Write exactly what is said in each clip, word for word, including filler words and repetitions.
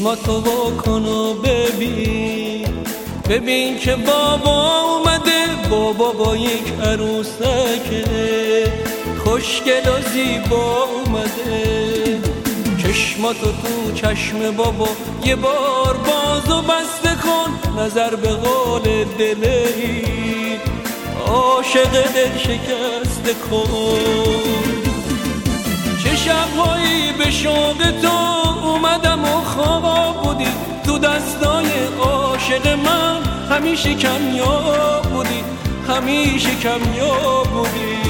چشماتو واکن و ببین، ببین که بابا اومده، بابا با یک عروسکه خوشگل و زیبا اومده. چشماتو تو چشم بابا یه بار باز و بسته کن، نظر به قول دلی عاشق دل شکسته کن. چه شبهایی به شوق تو اومدم و خواب بودی، تو دستای عاشق من همیشه کمیاب بودی، همیشه کمیاب بودی.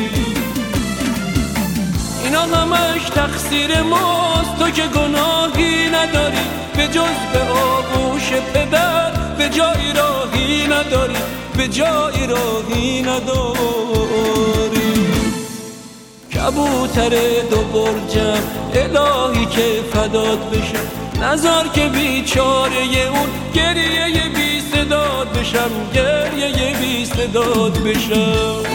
اینا همش تقصیر ماست، تو که گناهی نداری به جز به آغوش پدر، به جایی راهی نداری، به جایی راهی نداری. کبوتر دو برجم الهی که فدات بشم، نذار که بیچاره اون گریه بی صدات بشم، گریه بی صدات بشم.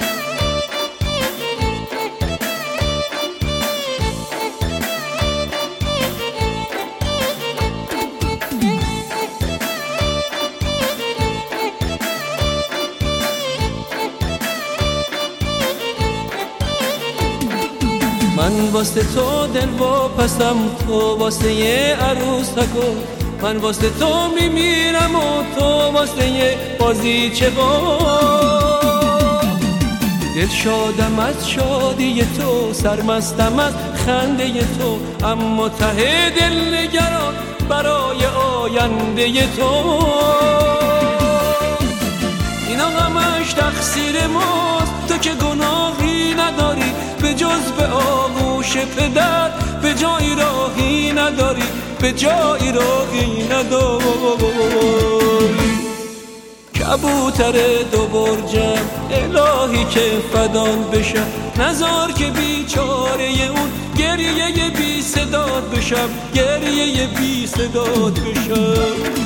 من واسه تو دل واپسم، تو واسه یه عروسکو، من واسه تو میمیرم و تو واسه یه بازیچه با. دل شادم از شادی تو، سرمستم از خنده تو، اما ته دل نگران برای آینده تو. اینا همش تقصیر ماست، تو که گناهی نداری به جز به آغوش پدر، به جایی راهی نداری، به جایی راهی نداری. کبوتر دو برجم الهی که فدان بشم، نذار که بیچاره اون گریه بی صدات بشم، گریه بی صدات بشم.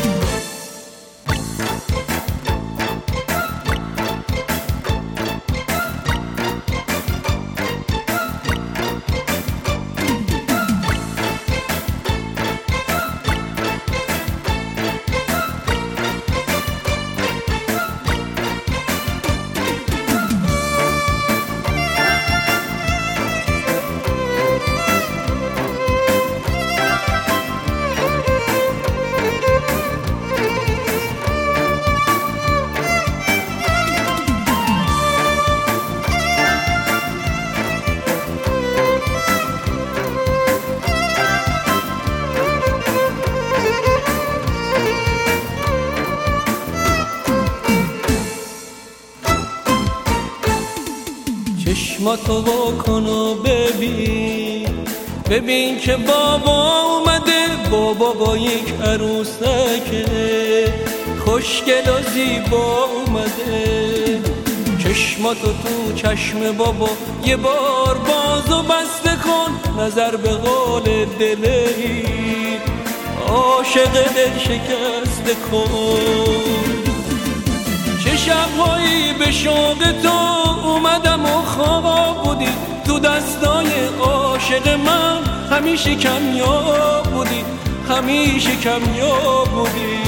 چشماتو واکن و ببین، ببین که بابا اومده، بابا با یک عروسکه خوشگل و زیبا اومده. چشماتو تو چشم بابا یه بار باز و بسته کن، نظر به قول دلی عاشق دل شکسته کن. چه شبهایی به شوق تو اومدم و خواب بودی، تو دستای عاشق من همیشه کمیاب بودی، همیشه کمیاب بودی.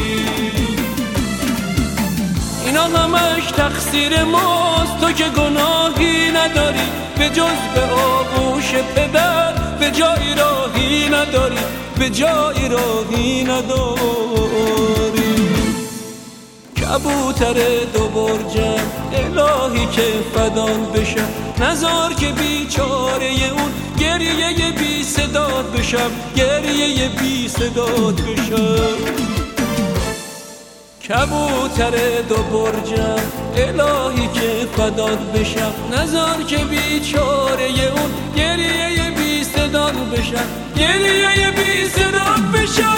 اینا همش تقصیر ماست، تو که گناهی نداری به جز به آغوش پدر، به جایی راهی نداری، به جایی راهی نداری. کبوتر دو برجم الهی که فدان بشم، نذار که بیچاره اون گریه بی صدات بشم، گریه بی صدات بشم. کبوتر دو برجم الهی که فدان بشم، نذار که بیچاره اون گریه بی صدات بشم، گریه بی صدات بشم.